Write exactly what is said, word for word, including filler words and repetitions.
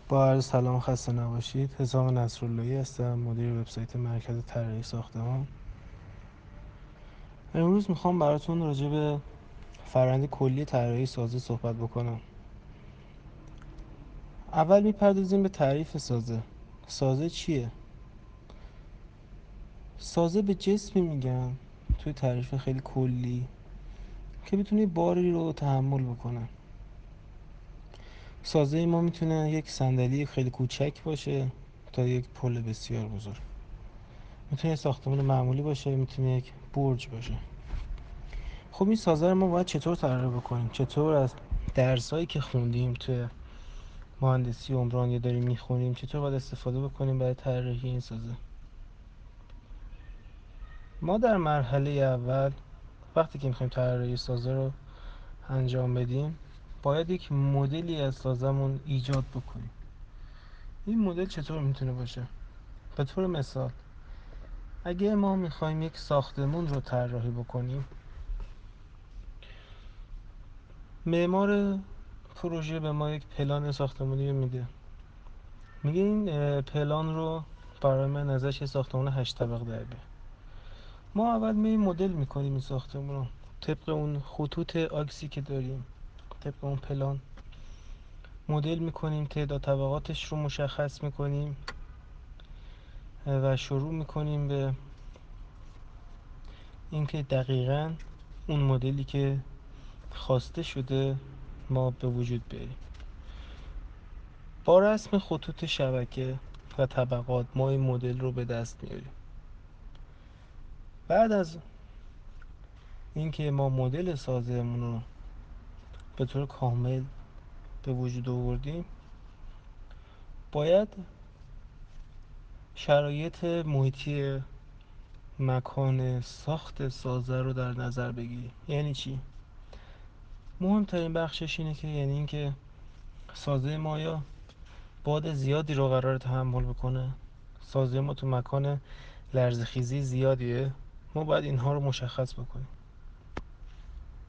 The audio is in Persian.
با عرض سلام، خسته نباشید. حسام نصراللهی هستم، مدیر وبسایت مرکز طراحی ساختمان. امروز میخوام براتون راجع به فرآیند کلی طراحی سازه صحبت بکنم. اول میپردازیم به تعریف سازه. سازه چیه؟ سازه به جسمی میگن توی تعریف خیلی کلی که بتونه باری رو تحمل بکنه. سازه ما میتونه یک صندلی خیلی کوچک باشه تا یک پل بسیار بزرگ. میتونه ساختمان معمولی باشه، میتونه یک برج باشه. خب این سازه رو ما باید چطور طراحی بکنیم؟ چطور از درسایی که خوندیم توی مهندسی عمران یا داریم میخونیم چطور باید استفاده بکنیم برای طراحی این سازه؟ ما در مرحله اول وقتی که میخوایم طراحی سازه رو انجام بدیم باید یک مدلی از سازمون ایجاد بکنیم. این مدل چطور میتونه باشه؟ به طور مثال اگه ما میخوایم یک ساختمون رو طراحی بکنیم، معمار پروژه به ما یک پلان ساختمانی میده. میگه این پلان رو برای من ازش یه ساختمان هشت طبقه در بیار. ما اول می مدل میکنیم این ساختمون رو طبق اون خطوط آکسی که داریم، طبق اون پلان مدل میکنیم، تعداد طبقاتش رو مشخص میکنیم و شروع میکنیم به اینکه دقیقاً اون مدلی که خواسته شده ما به وجود بیاریم. با رسم خطوط شبکه و طبقات ما این مدل رو به دست میاریم. بعد از اینکه ما مدل سازمون رو به طور کامل به وجود آوردیم، باید شرایط محیطی مکان ساخت سازه رو در نظر بگیریم. یعنی چی؟ مهمترین بخشش اینه که یعنی اینکه سازه ما یا باد زیادی رو قرار تحمل بکنه، سازه ما تو مکان لرزه‌خیزی زیادیه، ما باید اینها رو مشخص بکنیم.